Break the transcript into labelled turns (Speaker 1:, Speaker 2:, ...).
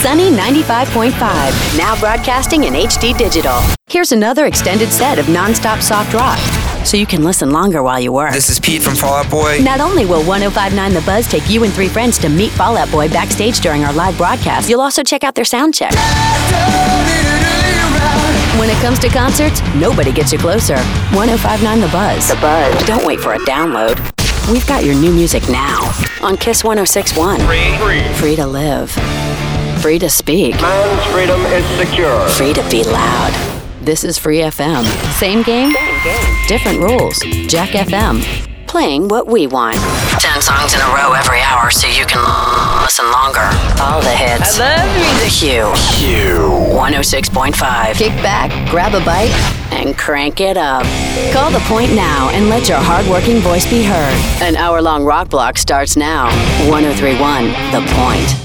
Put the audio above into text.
Speaker 1: Sunny 95.5, now broadcasting in HD digital. Here's another extended set of non-stop soft rock, so you can listen longer while you work.
Speaker 2: This is Pete from Fall Out Boy.
Speaker 1: Not only will 105.9 The Buzz take you and 3 friends to meet Fall Out Boy backstage during our live broadcast, you'll also check out their sound check. When it comes to concerts, nobody gets you closer. 105.9 The Buzz. The Buzz. Don't wait for a download. We've got your new music now on Kiss 106.1. Free to live. Free to speak.
Speaker 3: Man's freedom is secure.
Speaker 1: Free to be loud. This is Free FM. Same game, different rules. Jack FM. Playing what we want. 10 songs in a row every hour so you can listen longer. All the hits. I love you. The Hue. 106.5. Kick back, grab a bite, and crank it up. Call The Point now and let your hard-working voice be heard. An hour-long rock block starts now. 103.1 The Point.